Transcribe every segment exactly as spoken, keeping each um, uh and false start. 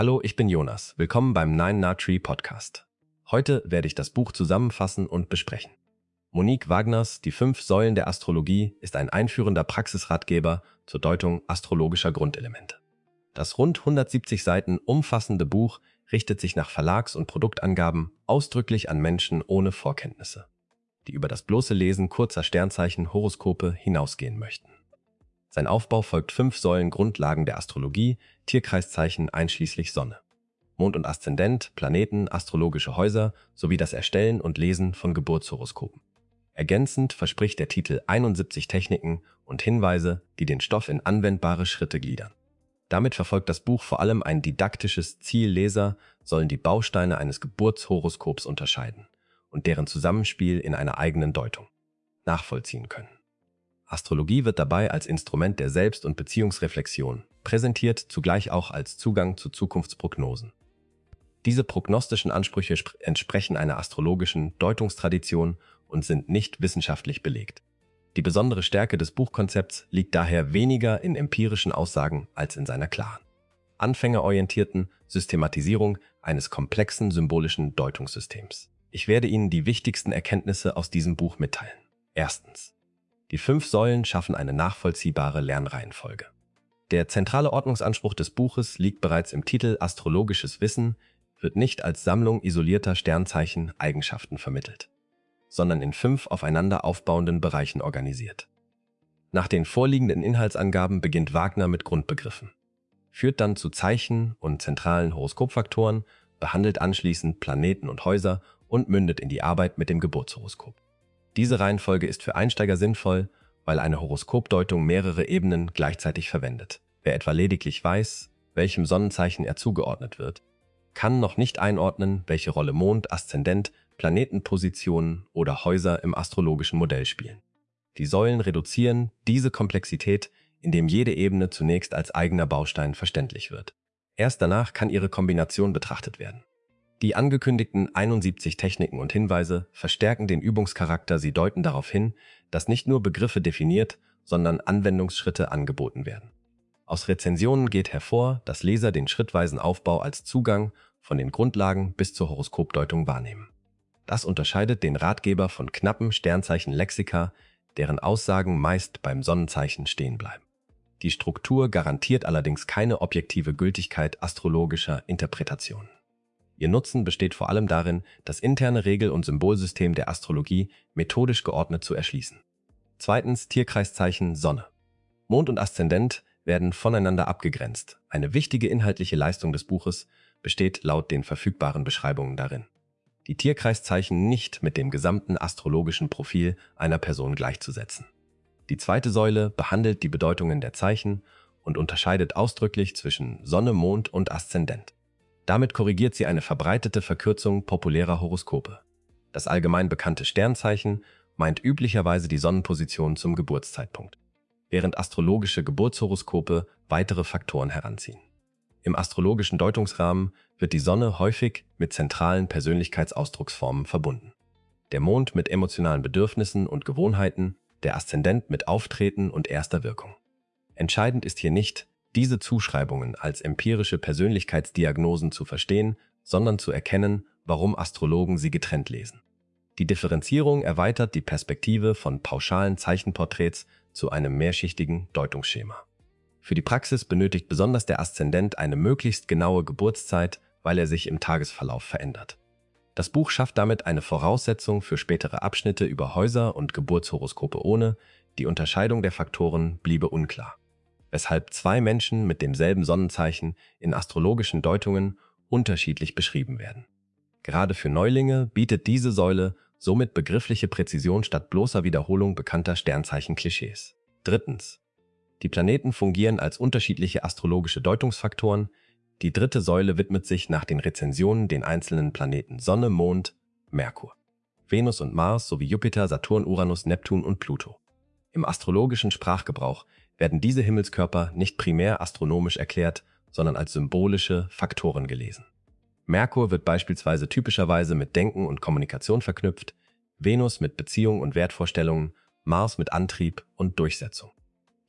Hallo, ich bin Jonas. Willkommen beim Nine Na Tree Podcast. Heute werde ich das Buch zusammenfassen und besprechen. Monique Wagners Die fünf Säulen der Astrologie ist ein einführender Praxisratgeber zur Deutung astrologischer Grundelemente. Das rund hundertsiebzig Seiten umfassende Buch richtet sich nach Verlags- und Produktangaben ausdrücklich an Menschen ohne Vorkenntnisse, die über das bloße Lesen kurzer Sternzeichen Horoskope hinausgehen möchten. Sein Aufbau folgt fünf Säulen Grundlagen der Astrologie, Tierkreiszeichen einschließlich Sonne, Mond und Aszendent, Planeten, astrologische Häuser sowie das Erstellen und Lesen von Geburtshoroskopen. Ergänzend verspricht der Titel einundsiebzig Techniken und Hinweise, die den Stoff in anwendbare Schritte gliedern. Damit verfolgt das Buch vor allem ein didaktisches Ziel. Leser sollen die Bausteine eines Geburtshoroskops unterscheiden und deren Zusammenspiel in einer eigenen Deutung nachvollziehen können. Astrologie wird dabei als Instrument der Selbst- und Beziehungsreflexion präsentiert, zugleich auch als Zugang zu Zukunftsprognosen. Diese prognostischen Ansprüche entsprechen einer astrologischen Deutungstradition und sind nicht wissenschaftlich belegt. Die besondere Stärke des Buchkonzepts liegt daher weniger in empirischen Aussagen als in seiner klaren, anfängerorientierten Systematisierung eines komplexen symbolischen Deutungssystems. Ich werde Ihnen die wichtigsten Erkenntnisse aus diesem Buch mitteilen. Erstens. Die fünf Säulen schaffen eine nachvollziehbare Lernreihenfolge. Der zentrale Ordnungsanspruch des Buches liegt bereits im Titel. Astrologisches Wissen wird nicht als Sammlung isolierter Sternzeichen Eigenschaften vermittelt, sondern in fünf aufeinander aufbauenden Bereichen organisiert. Nach den vorliegenden Inhaltsangaben beginnt Wagner mit Grundbegriffen, führt dann zu Zeichen und zentralen Horoskopfaktoren, behandelt anschließend Planeten und Häuser und mündet in die Arbeit mit dem Geburtshoroskop. Diese Reihenfolge ist für Einsteiger sinnvoll, weil eine Horoskopdeutung mehrere Ebenen gleichzeitig verwendet. Wer etwa lediglich weiß, welchem Sonnenzeichen er zugeordnet wird, kann noch nicht einordnen, welche Rolle Mond, Aszendent, Planetenpositionen oder Häuser im astrologischen Modell spielen. Die Säulen reduzieren diese Komplexität, indem jede Ebene zunächst als eigener Baustein verständlich wird. Erst danach kann ihre Kombination betrachtet werden. Die angekündigten einundsiebzig Techniken und Hinweise verstärken den Übungscharakter. Sie deuten darauf hin, dass nicht nur Begriffe definiert, sondern Anwendungsschritte angeboten werden. Aus Rezensionen geht hervor, dass Leser den schrittweisen Aufbau als Zugang von den Grundlagen bis zur Horoskopdeutung wahrnehmen. Das unterscheidet den Ratgeber von knappen Sternzeichen-Lexika, deren Aussagen meist beim Sonnenzeichen stehen bleiben. Die Struktur garantiert allerdings keine objektive Gültigkeit astrologischer Interpretationen. Ihr Nutzen besteht vor allem darin, das interne Regel- und Symbolsystem der Astrologie methodisch geordnet zu erschließen. Zweitens. Tierkreiszeichen Sonne. Mond und Aszendent werden voneinander abgegrenzt. Eine wichtige inhaltliche Leistung des Buches besteht laut den verfügbaren Beschreibungen darin, die Tierkreiszeichen nicht mit dem gesamten astrologischen Profil einer Person gleichzusetzen. Die zweite Säule behandelt die Bedeutungen der Zeichen und unterscheidet ausdrücklich zwischen Sonne, Mond und Aszendent. Damit korrigiert sie eine verbreitete Verkürzung populärer Horoskope. Das allgemein bekannte Sternzeichen meint üblicherweise die Sonnenposition zum Geburtszeitpunkt, während astrologische Geburtshoroskope weitere Faktoren heranziehen. Im astrologischen Deutungsrahmen wird die Sonne häufig mit zentralen Persönlichkeitsausdrucksformen verbunden. Der Mond mit emotionalen Bedürfnissen und Gewohnheiten, der Aszendent mit Auftreten und erster Wirkung. Entscheidend ist hier nicht, diese Zuschreibungen als empirische Persönlichkeitsdiagnosen zu verstehen, sondern zu erkennen, warum Astrologen sie getrennt lesen. Die Differenzierung erweitert die Perspektive von pauschalen Zeichenporträts zu einem mehrschichtigen Deutungsschema. Für die Praxis benötigt besonders der Aszendent eine möglichst genaue Geburtszeit, weil er sich im Tagesverlauf verändert. Das Buch schafft damit eine Voraussetzung für spätere Abschnitte über Häuser und Geburtshoroskope. Ohne die Unterscheidung der Faktoren bliebe unklar, weshalb zwei Menschen mit demselben Sonnenzeichen in astrologischen Deutungen unterschiedlich beschrieben werden. Gerade für Neulinge bietet diese Säule somit begriffliche Präzision statt bloßer Wiederholung bekannter Sternzeichen-Klischees. Drittens. Die Planeten fungieren als unterschiedliche astrologische Deutungsfaktoren. Die dritte Säule widmet sich nach den Rezensionen den einzelnen Planeten Sonne, Mond, Merkur, Venus und Mars sowie Jupiter, Saturn, Uranus, Neptun und Pluto. Im astrologischen Sprachgebrauch werden diese Himmelskörper nicht primär astronomisch erklärt, sondern als symbolische Faktoren gelesen. Merkur wird beispielsweise typischerweise mit Denken und Kommunikation verknüpft, Venus mit Beziehung und Wertvorstellungen, Mars mit Antrieb und Durchsetzung.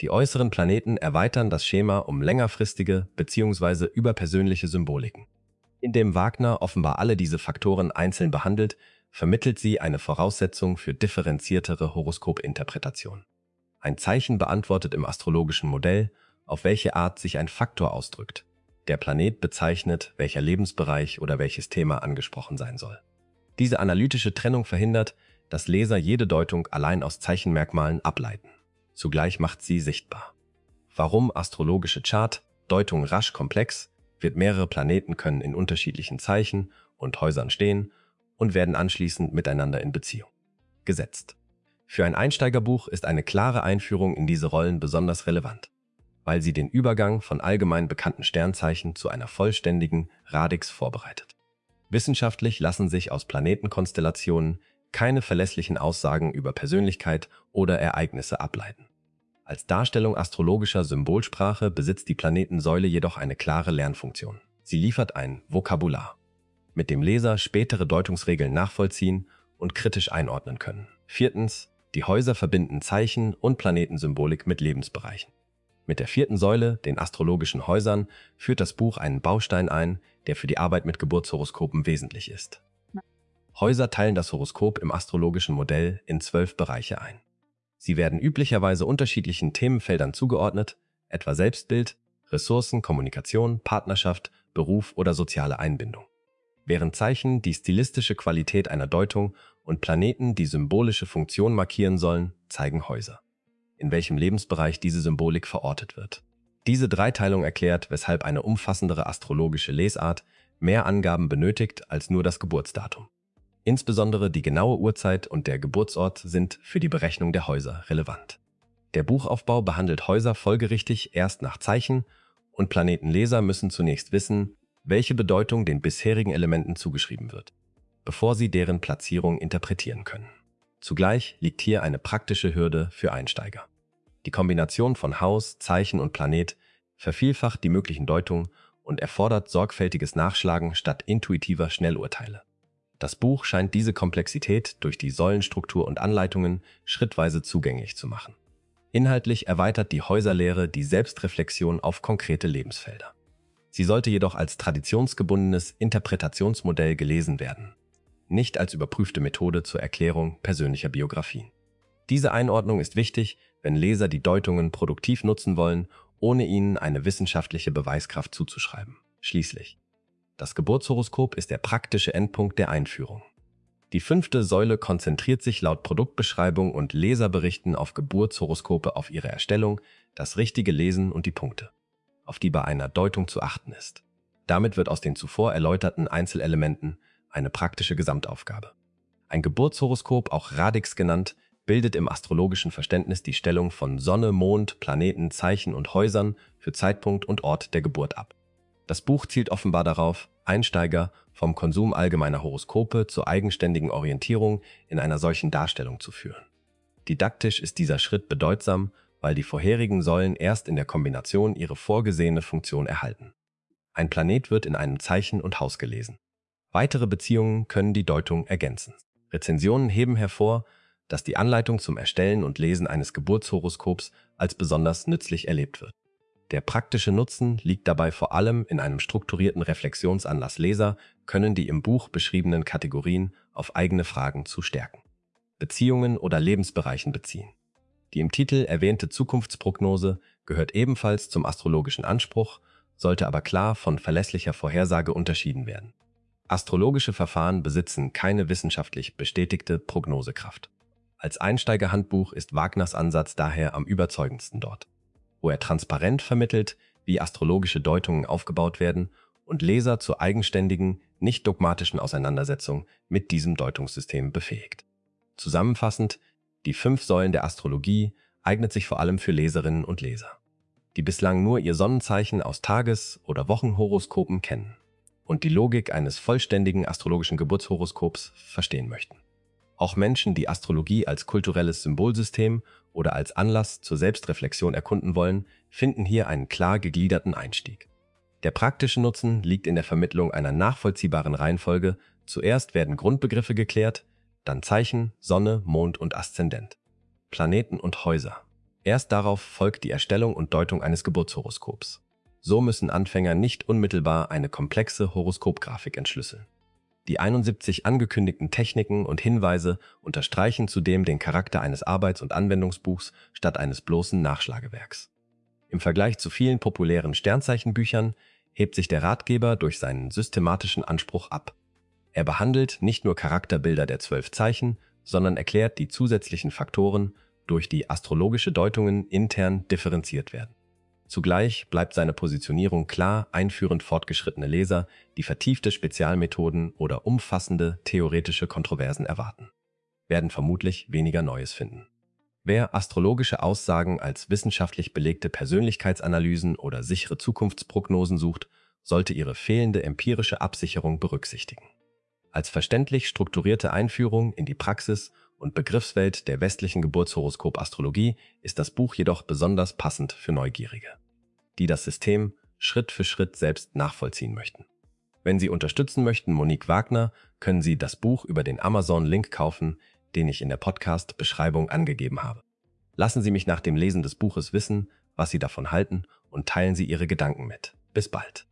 Die äußeren Planeten erweitern das Schema um längerfristige bzw. überpersönliche Symboliken. Indem Wagner offenbar alle diese Faktoren einzeln behandelt, vermittelt sie eine Voraussetzung für differenziertere Horoskopinterpretation. Ein Zeichen beantwortet im astrologischen Modell, auf welche Art sich ein Faktor ausdrückt. Der Planet bezeichnet, welcher Lebensbereich oder welches Thema angesprochen sein soll. Diese analytische Trennung verhindert, dass Leser jede Deutung allein aus Zeichenmerkmalen ableiten. Zugleich macht sie sichtbar. Warum astrologische Chart? Deutung rasch komplex, wird mehrere Planeten können in unterschiedlichen Zeichen und Häusern stehen und werden anschließend miteinander in Beziehung gesetzt. Für ein Einsteigerbuch ist eine klare Einführung in diese Rollen besonders relevant, weil sie den Übergang von allgemein bekannten Sternzeichen zu einer vollständigen Radix vorbereitet. Wissenschaftlich lassen sich aus Planetenkonstellationen keine verlässlichen Aussagen über Persönlichkeit oder Ereignisse ableiten. Als Darstellung astrologischer Symbolsprache besitzt die Planetensäule jedoch eine klare Lernfunktion. Sie liefert ein Vokabular, mit dem Leser spätere Deutungsregeln nachvollziehen und kritisch einordnen können. Viertens. Die Häuser verbinden Zeichen und Planetensymbolik mit Lebensbereichen. Mit der vierten Säule, den astrologischen Häusern, führt das Buch einen Baustein ein, der für die Arbeit mit Geburtshoroskopen wesentlich ist. Häuser teilen das Horoskop im astrologischen Modell in zwölf Bereiche ein. Sie werden üblicherweise unterschiedlichen Themenfeldern zugeordnet, etwa Selbstbild, Ressourcen, Kommunikation, Partnerschaft, Beruf oder soziale Einbindung. Während Zeichen die stilistische Qualität einer Deutung und Planeten die symbolische Funktion markieren sollen, zeigen Häuser, in welchem Lebensbereich diese Symbolik verortet wird. Diese Dreiteilung erklärt, weshalb eine umfassendere astrologische Lesart mehr Angaben benötigt als nur das Geburtsdatum. Insbesondere die genaue Uhrzeit und der Geburtsort sind für die Berechnung der Häuser relevant. Der Buchaufbau behandelt Häuser folgerichtig erst nach Zeichen und Planetenleser müssen zunächst wissen, welche Bedeutung den bisherigen Elementen zugeschrieben wird, bevor sie deren Platzierung interpretieren können. Zugleich liegt hier eine praktische Hürde für Einsteiger. Die Kombination von Haus, Zeichen und Planet vervielfacht die möglichen Deutungen und erfordert sorgfältiges Nachschlagen statt intuitiver Schnellurteile. Das Buch scheint diese Komplexität durch die Säulenstruktur und Anleitungen schrittweise zugänglich zu machen. Inhaltlich erweitert die Häuserlehre die Selbstreflexion auf konkrete Lebensfelder. Sie sollte jedoch als traditionsgebundenes Interpretationsmodell gelesen werden, nicht als überprüfte Methode zur Erklärung persönlicher Biografien. Diese Einordnung ist wichtig, wenn Leser die Deutungen produktiv nutzen wollen, ohne ihnen eine wissenschaftliche Beweiskraft zuzuschreiben. Schließlich: Das Geburtshoroskop ist der praktische Endpunkt der Einführung. Die fünfte Säule konzentriert sich laut Produktbeschreibung und Leserberichten auf Geburtshoroskope, auf ihre Erstellung, das richtige Lesen und die Punkte, auf die bei einer Deutung zu achten ist. Damit wird aus den zuvor erläuterten Einzelelementen eine praktische Gesamtaufgabe. Ein Geburtshoroskop, auch Radix genannt, bildet im astrologischen Verständnis die Stellung von Sonne, Mond, Planeten, Zeichen und Häusern für Zeitpunkt und Ort der Geburt ab. Das Buch zielt offenbar darauf, Einsteiger vom Konsum allgemeiner Horoskope zur eigenständigen Orientierung in einer solchen Darstellung zu führen. Didaktisch ist dieser Schritt bedeutsam, weil die vorherigen Säulen erst in der Kombination ihre vorgesehene Funktion erhalten. Ein Planet wird in einem Zeichen und Haus gelesen. Weitere Beziehungen können die Deutung ergänzen. Rezensionen heben hervor, dass die Anleitung zum Erstellen und Lesen eines Geburtshoroskops als besonders nützlich erlebt wird. Der praktische Nutzen liegt dabei vor allem in einem strukturierten Reflexionsanlass. Leser können die im Buch beschriebenen Kategorien auf eigene Fragen zu stärken, Beziehungen oder Lebensbereichen beziehen. Die im Titel erwähnte Zukunftsprognose gehört ebenfalls zum astrologischen Anspruch, sollte aber klar von verlässlicher Vorhersage unterschieden werden. Astrologische Verfahren besitzen keine wissenschaftlich bestätigte Prognosekraft. Als Einsteigerhandbuch ist Wagners Ansatz daher am überzeugendsten dort, wo er transparent vermittelt, wie astrologische Deutungen aufgebaut werden und Leser zur eigenständigen, nicht dogmatischen Auseinandersetzung mit diesem Deutungssystem befähigt. Zusammenfassend: Die fünf Säulen der Astrologie eignet sich vor allem für Leserinnen und Leser, die bislang nur ihr Sonnenzeichen aus Tages- oder Wochenhoroskopen kennen und die Logik eines vollständigen astrologischen Geburtshoroskops verstehen möchten. Auch Menschen, die Astrologie als kulturelles Symbolsystem oder als Anlass zur Selbstreflexion erkunden wollen, finden hier einen klar gegliederten Einstieg. Der praktische Nutzen liegt in der Vermittlung einer nachvollziehbaren Reihenfolge. Zuerst werden Grundbegriffe geklärt, dann Zeichen, Sonne, Mond und Aszendent, Planeten und Häuser. Erst darauf folgt die Erstellung und Deutung eines Geburtshoroskops. So müssen Anfänger nicht unmittelbar eine komplexe Horoskopgrafik entschlüsseln. Die einundsiebzig angekündigten Techniken und Hinweise unterstreichen zudem den Charakter eines Arbeits- und Anwendungsbuchs statt eines bloßen Nachschlagewerks. Im Vergleich zu vielen populären Sternzeichenbüchern hebt sich der Ratgeber durch seinen systematischen Anspruch ab. Er behandelt nicht nur Charakterbilder der zwölf Zeichen, sondern erklärt die zusätzlichen Faktoren, durch die astrologische Deutungen intern differenziert werden. Zugleich bleibt seine Positionierung klar, einführend fortgeschrittene Leser, die vertiefte Spezialmethoden oder umfassende theoretische Kontroversen erwarten, werden vermutlich weniger Neues finden. Wer astrologische Aussagen als wissenschaftlich belegte Persönlichkeitsanalysen oder sichere Zukunftsprognosen sucht, sollte ihre fehlende empirische Absicherung berücksichtigen. Als verständlich strukturierte Einführung in die Praxis und Begriffswelt der westlichen Geburtshoroskop-Astrologie ist das Buch jedoch besonders passend für Neugierige, die das System Schritt für Schritt selbst nachvollziehen möchten. Wenn Sie unterstützen möchten Monique Wagner, können Sie das Buch über den Amazon-Link kaufen, den ich in der Podcast-Beschreibung angegeben habe. Lassen Sie mich nach dem Lesen des Buches wissen, was Sie davon halten, und teilen Sie Ihre Gedanken mit. Bis bald.